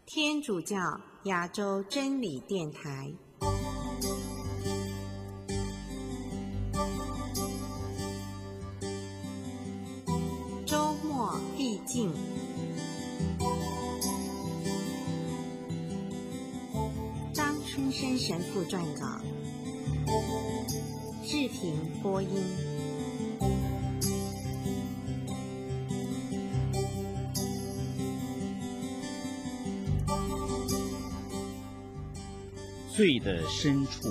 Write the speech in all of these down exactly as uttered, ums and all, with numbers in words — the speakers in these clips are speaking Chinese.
天主教亚洲真理电台。周末必进。张春生神父撰稿，志平播音。 罪的深处。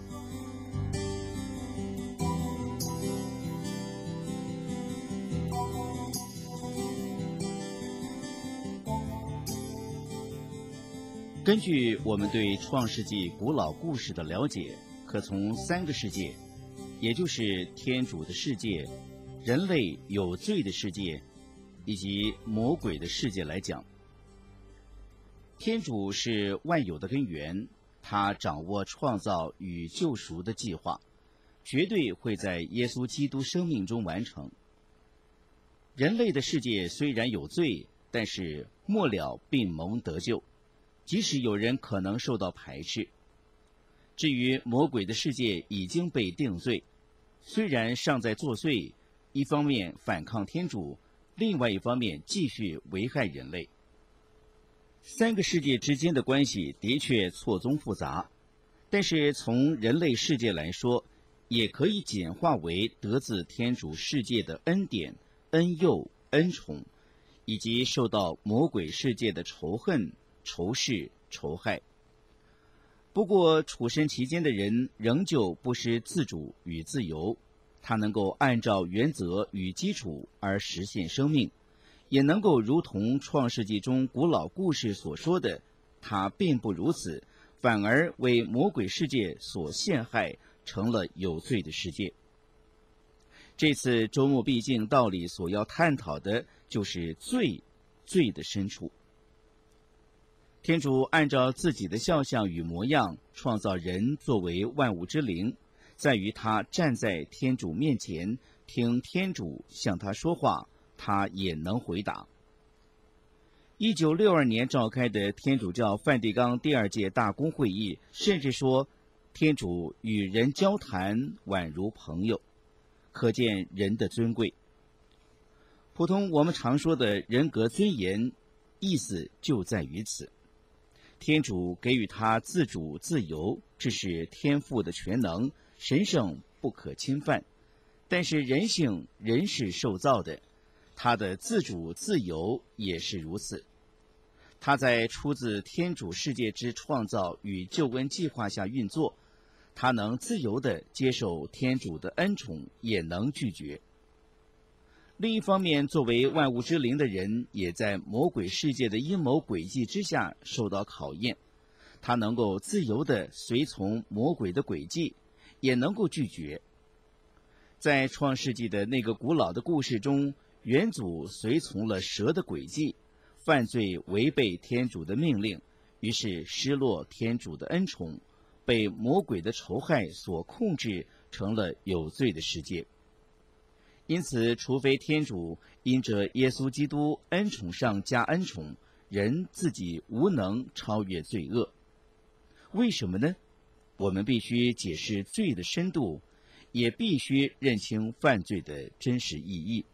根据我们对创世纪古老故事的了解，可从三个世界，也就是天主的世界、人类有罪的世界以及魔鬼的世界来讲。天主是万有的根源，他掌握创造与救赎的计划，绝对会在耶稣基督生命中完成。人类的世界虽然有罪，但是末了并蒙得救，即使有人可能受到排斥。至于魔鬼的世界已经被定罪，虽然尚在作祟，一方面反抗天主，另外一方面继续危害人类。三个世界之间的关系的确错综复杂，但是从人类世界来说，也可以简化为得自天主世界的恩典、恩佑、恩宠，以及受到魔鬼世界的仇恨、仇视、仇害。不过处身其间的人仍旧不失自主与自由，他能够按照原则与基础而实现生命，也能够如同创世纪中古老故事所说的，他并不如此，反而为魔鬼世界所陷害，成了有罪的世界。这次周末必竟道理所要探讨的就是罪，罪的深处。天主按照自己的肖像与模样创造人作为万物之灵，在于他站在天主面前，听天主向他说话，他也能回答。一九六二年召开的天主教梵蒂冈第二届大公会议甚至说，天主与人交谈宛如朋友，可见人的尊贵。普通我们常说的人格尊严，意思就在于此。天主给予他自主自由，这是天父的全能，神圣不可侵犯。但是人性，人是受造的，他的自主自由也是如此。他在出自天主世界之创造与救恩计划下运作，他能自由地接受天主的恩宠，也能拒绝。另一方面，作为万物之灵的人，也在魔鬼世界的阴谋诡计之下受到考验。他能够自由地随从魔鬼的诡计，也能够拒绝。在创世纪的那个古老的故事中，元祖随从了蛇的诡计，犯罪违背天主的命令，于是失落天主的恩宠，被魔鬼的仇害所控制，成了有罪的世界。因此，除非天主因着耶稣基督恩宠上加恩宠，人自己无能超越罪恶。为什么呢？我们必须解释罪的深度，也必须认清犯罪的真实意义。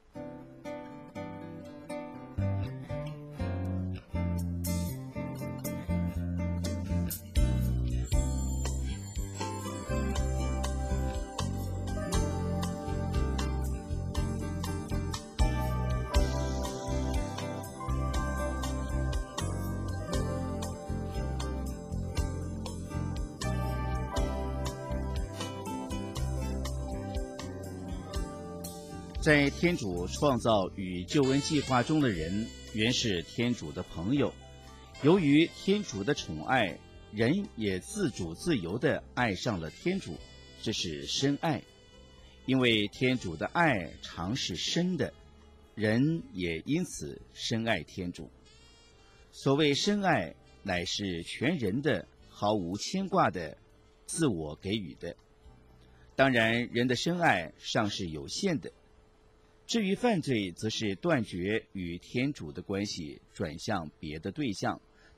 在天主创造与救恩计划中的人，原是天主的朋友。由于天主的宠爱，人也自主自由地爱上了天主，这是深爱。因为天主的爱常是深的，人也因此深爱天主。所谓深爱，乃是全人的、毫无牵挂的、自我给予的。当然，人的深爱尚是有限的。至于犯罪，则是断绝与天主的关系，转向别的对象，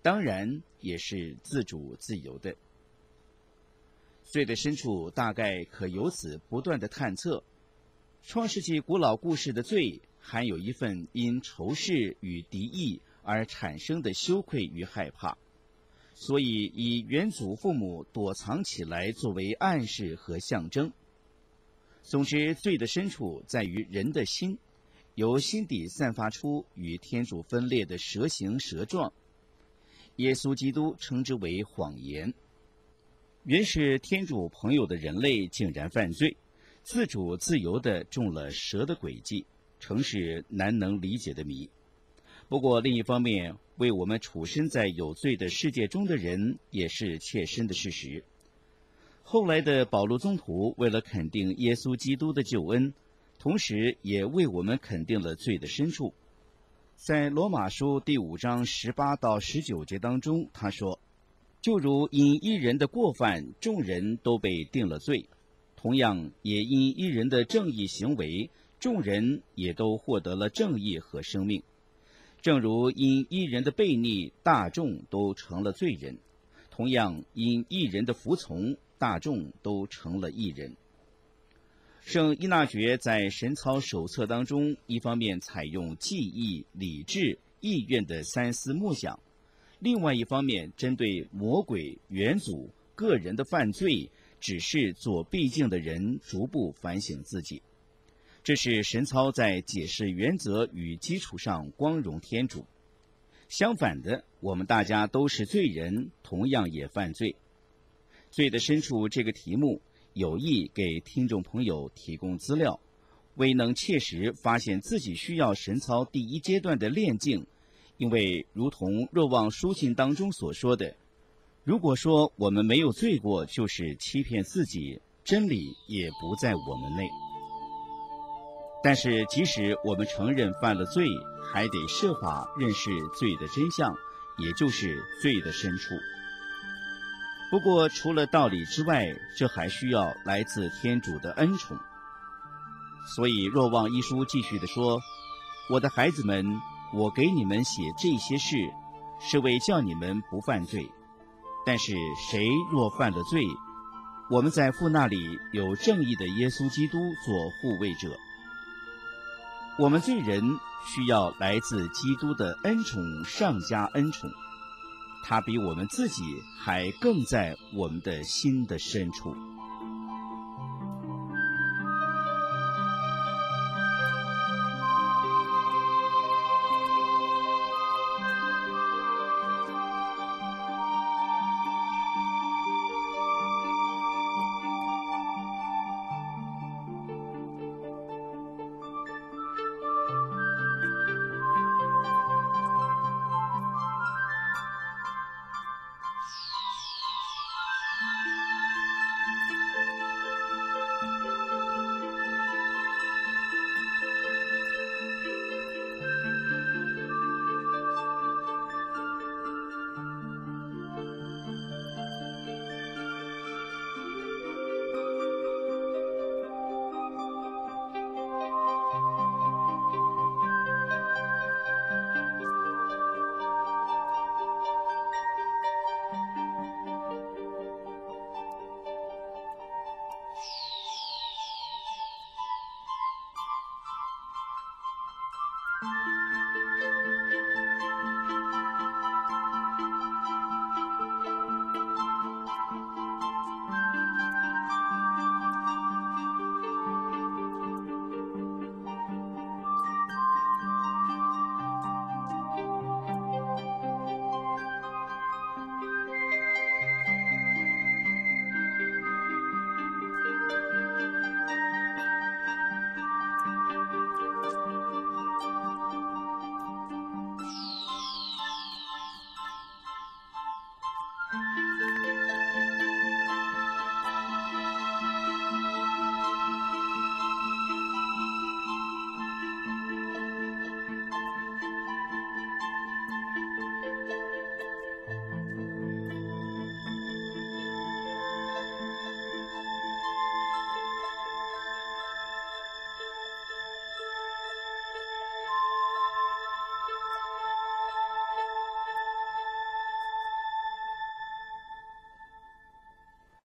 当然也是自主自由的。罪的深处大概可由此不断的探测。创世纪古老故事的罪含有一份因仇视与敌意而产生的羞愧与害怕，所以以原祖父母躲藏起来作为暗示和象征。总之，罪的深处在于人的心，由心底散发出与天主分裂的蛇形蛇状。耶稣基督称之为谎言。原是天主朋友的人类竟然犯罪，自主自由地中了蛇的诡计，诚是难能理解的谜。不过另一方面，为我们处身在有罪的世界中的人也是切身的事实。后来的保禄宗徒为了肯定耶稣基督的救恩，同时也为我们肯定了罪的深处。在罗马书第五章十八到十九节当中，他说，就如因一人的过犯，众人都被定了罪，同样也因一人的正义行为，众人也都获得了正义和生命。正如因一人的悖逆，大众都成了罪人，同样因一人的服从，大众都成了义人。圣依纳爵在神操手册当中，一方面采用记忆、理智、意愿的三思默想，另外一方面针对魔鬼、元祖、个人的犯罪，只是做必经的人逐步反省自己。这是神操在解释原则与基础上光荣天主。相反的，我们大家都是罪人，同样也犯罪。罪的深处这个题目有意给听众朋友提供资料，未能切实发现自己需要神操第一阶段的炼净。因为如同若望书信当中所说的，如果说我们没有罪过，就是欺骗自己，真理也不在我们内。但是即使我们承认犯了罪，还得设法认识罪的真相，也就是罪的深处。不过除了道理之外，这还需要来自天主的恩宠。所以若望一书继续地说，我的孩子们，我给你们写这些事，是为叫你们不犯罪。但是谁若犯了罪，我们在父那里有正义的耶稣基督做护卫者。我们罪人需要来自基督的恩宠上加恩宠，他比我们自己还更在我们的心的深处。